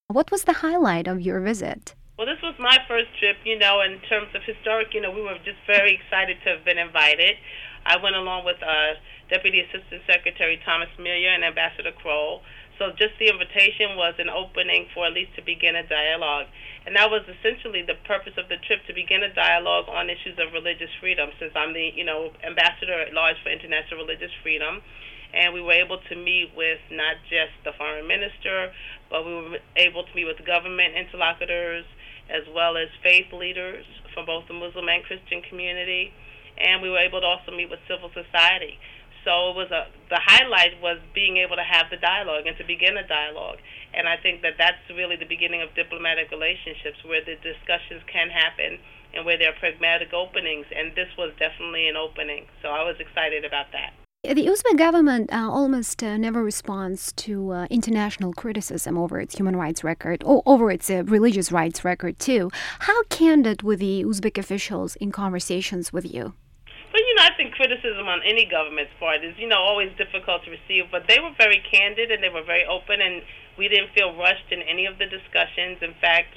What was the highlight of your visit? Well, this was my first trip, in terms of historic, we were just very excited to have been invited. I went along with Deputy Assistant Secretary Thomas Millier and Ambassador Kroll. So just the invitation was an opening for at least to begin a dialogue. And that was essentially the purpose of the trip, to begin a dialogue on issues of religious freedom, since I'm the, Ambassador at Large for International Religious Freedom. And we were able to meet with not just the foreign minister, but we were able to meet with government interlocutors, as well as faith leaders from both the Muslim and Christian community, and we were able to also meet with civil society. So the highlight was being able to have the dialogue and to begin a dialogue. And I think that that's really the beginning of diplomatic relationships, where the discussions can happen and where there are pragmatic openings. And this was definitely an opening. So I was excited about that. The Uzbek government almost never responds to international criticism over its human rights record, or over its religious rights record too. How candid were the Uzbek officials in conversations with you? But, I think criticism on any government's part is, always difficult to receive. But they were very candid and they were very open, and we didn't feel rushed in any of the discussions. In fact,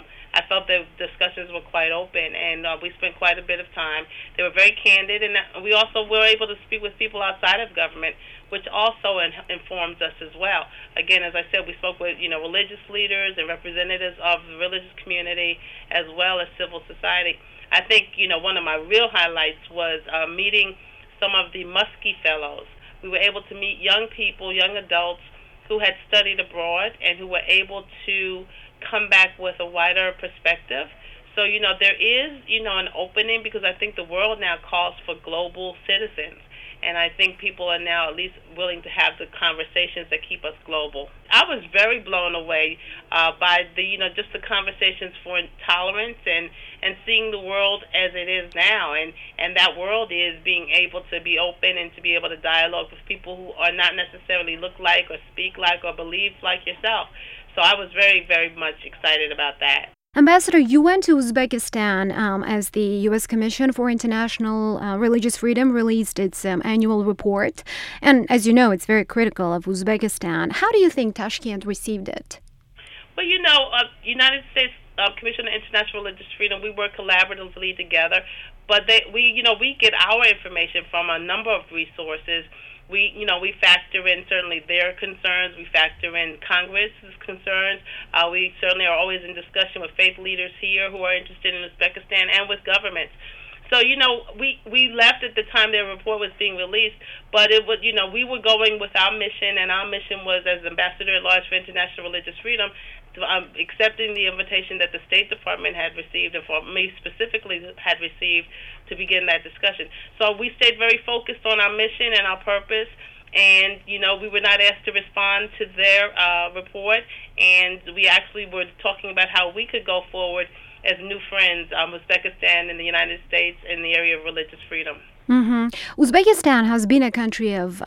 I felt the discussions were quite open, and we spent quite a bit of time. They were very candid, and we also were able to speak with people outside of government, which also informs us as well. Again, as I said, we spoke with, religious leaders and representatives of the religious community, as well as civil society. I think, one of my real highlights was meeting some of the Muskie Fellows. We were able to meet young people, young adults who had studied abroad and who were able to come back with a wider perspective. So, there is, an opening, because I think the world now calls for global citizens. And I think people are now at least willing to have the conversations that keep us global. I was very blown away by the, just the conversations for tolerance and seeing the world as it is now. And that world is being able to be open and to be able to dialogue with people who are not necessarily look like or speak like or believe like yourself. So I was very, very much excited about that. Ambassador, you went to Uzbekistan as the U.S. Commission for International Religious Freedom released its annual report. And as you know, it's very critical of Uzbekistan. How do you think Tashkent received it? Well, United States Commission on International Religious Freedom, we work collaboratively together. But we get our information from a number of resources. We factor in certainly their concerns. We factor in Congress's concerns. We certainly are always in discussion with faith leaders here who are interested in Uzbekistan, and with governments. So, we left at the time their report was being released, but it was, we were going with our mission, and our mission was, as Ambassador at Large for International Religious Freedom, accepting the invitation that the State Department had received, and for me specifically had received, to begin that discussion. So we stayed very focused on our mission and our purpose, and we were not asked to respond to their report, and we actually were talking about how we could go forward as new friends, Uzbekistan and the United States, in the area of religious freedom. Mm-hmm. Uzbekistan has been a country of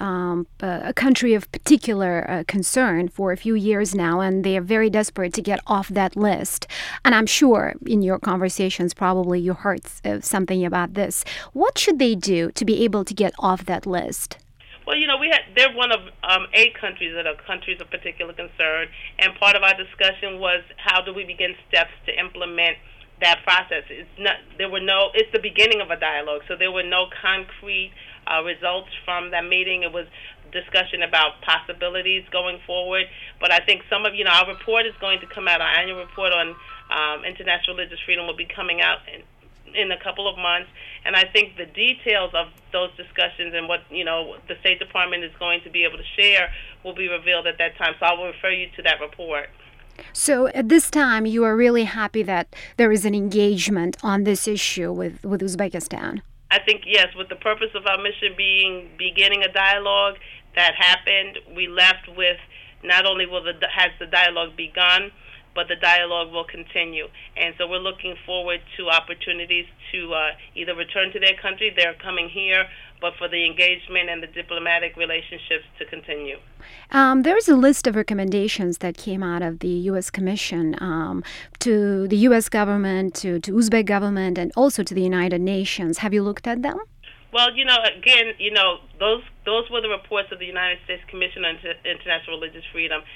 particular concern for a few years now, and they are very desperate to get off that list. And I'm sure in your conversations, probably you heard something about this. What should they do to be able to get off that list? Well, they're one of 8 countries that are countries of particular concern, and part of our discussion was how do we begin steps to implement that process. It's the beginning of a dialogue, so there were no concrete results from that meeting. It was discussion about possibilities going forward, but I think some of, our report is going to come out, our annual report on international religious freedom will be coming out in a couple of months, and I think the details of those discussions and what, the State Department is going to be able to share will be revealed at that time, so I will refer you to that report. So at this time, you are really happy that there is an engagement on this issue with Uzbekistan? I think, yes, with the purpose of our mission being beginning a dialogue, that happened. We left with not only has the dialogue begun, but the dialogue will continue. And so we're looking forward to opportunities to either return to their country, they're coming here, but for the engagement and the diplomatic relationships to continue. There's a list of recommendations that came out of the U.S. Commission to the U.S. government, to Uzbek government, and also to the United Nations. Have you looked at them? Well, those were the reports of the United States Commission on International Religious Freedom.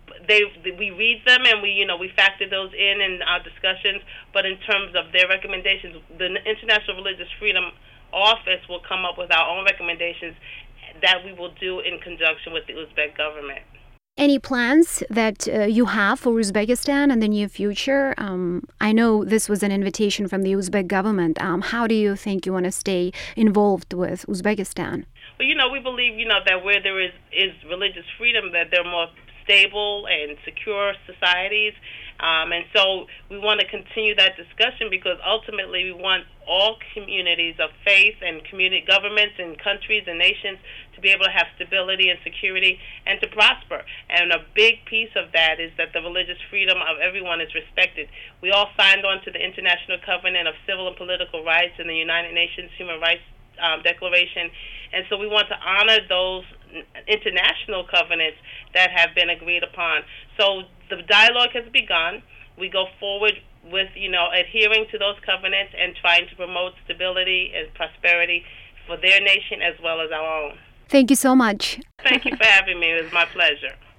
we read them and we factor those in our discussions. But in terms of their recommendations, the International Religious Freedom Office will come up with our own recommendations that we will do in conjunction with the Uzbek government. Any plans that you have for Uzbekistan in the near future? I know this was an invitation from the Uzbek government. How do you think you want to stay involved with Uzbekistan? Well, we believe, that where there is religious freedom, that there are more stable and secure societies. And so we want to continue that discussion because ultimately we want all communities of faith and community governments and countries and nations to be able to have stability and security and to prosper. And a big piece of that is that the religious freedom of everyone is respected. We all signed on to the International Covenant of Civil and Political Rights and the United Nations Human Rights Declaration. And so we want to honor those international covenants that have been agreed upon. So the dialogue has begun. We go forward with, adhering to those covenants and trying to promote stability and prosperity for their nation as well as our own. Thank you so much. Thank you for having me. It was my pleasure.